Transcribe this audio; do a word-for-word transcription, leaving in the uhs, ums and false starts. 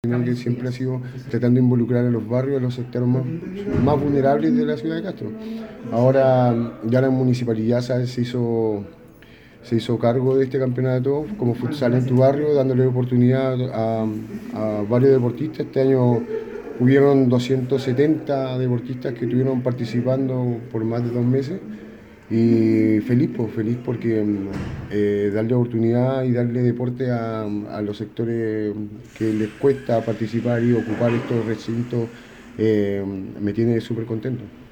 Sino que siempre ha sido tratando de involucrar a los barrios, a los sectores más, más vulnerables de la ciudad de Castro. Ahora ya la municipalidad, ¿sabes?, se hizo, se hizo cargo de este campeonato como futsal en tu barrio, dándole oportunidad a, a varios deportistas. Este año hubieron doscientos setenta deportistas que estuvieron participando por más de dos meses. Y feliz, pues, feliz porque eh, darle oportunidad y darle deporte a, a los sectores que les cuesta participar y ocupar estos recintos, eh, me tiene súper contento.